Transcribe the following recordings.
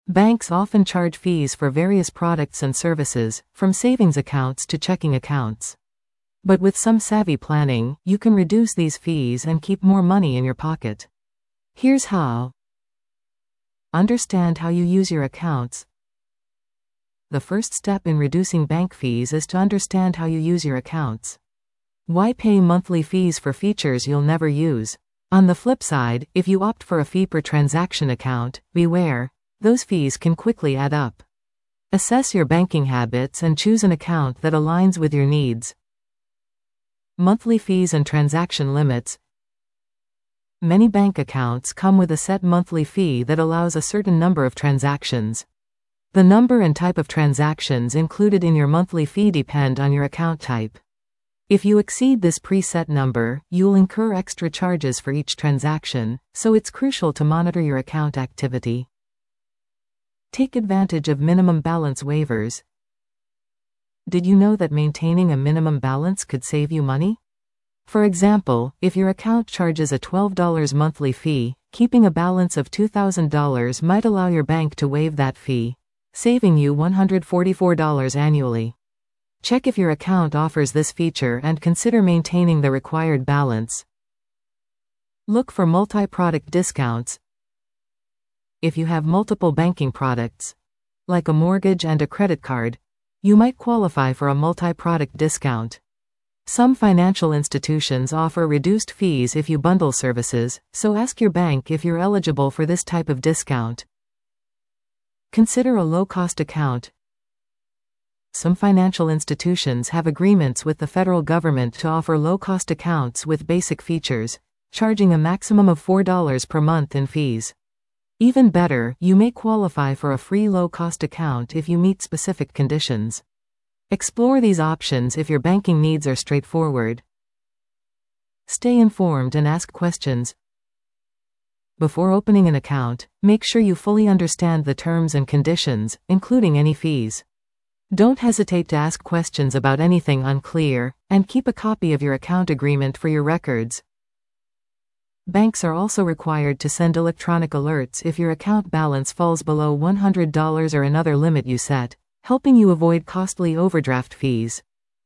Banks often charge fees for various products and services, from savings accounts to checking accounts. But with some savvy planning, you can reduce these fees and keep more money in your pocket. Here's how. Understand how you use your accounts. The first step in reducing bank fees is to understand how you use your accounts. Why pay monthly fees for features you'll never use? On the flip side, if you opt for a fee per transaction account, beware, those fees can quickly add up. Assess your banking habits and choose an account that aligns with your needs. Monthly fees and transaction limits. Many bank accounts come with a set monthly fee that allows a certain number of transactions. The number and type of transactions included in your monthly fee depend on your account type. If you exceed this preset number, you'll incur extra charges for each transaction, so it's crucial to monitor your account activity. Take advantage of minimum balance waivers. Did you know that maintaining a minimum balance could save you money? For example, if your account charges a $12 monthly fee, keeping a balance of $2,000 might allow your bank to waive that fee, saving you $144 annually. Check if your account offers this feature and consider maintaining the required balance. Look for multi-product discounts. If you have multiple banking products, like a mortgage and a credit card, you might qualify for a multi-product discount. Some financial institutions offer reduced fees if you bundle services, so ask your bank if you're eligible for this type of discount. Consider a low-cost account. Some financial institutions have agreements with the federal government to offer low-cost accounts with basic features, charging a maximum of $4 per month in fees. Even better, you may qualify for a free low-cost account if you meet specific conditions. Explore these options if your banking needs are straightforward. Stay informed and ask questions. Before opening an account, make sure you fully understand the terms and conditions, including any fees. Don't hesitate to ask questions about anything unclear, and keep a copy of your account agreement for your records. Banks are also required to send electronic alerts if your account balance falls below $100 or another limit you set, helping you avoid costly overdraft fees.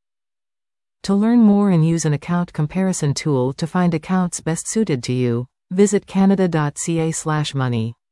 To learn more and use an account comparison tool to find accounts best suited to you, visit canada.ca/money.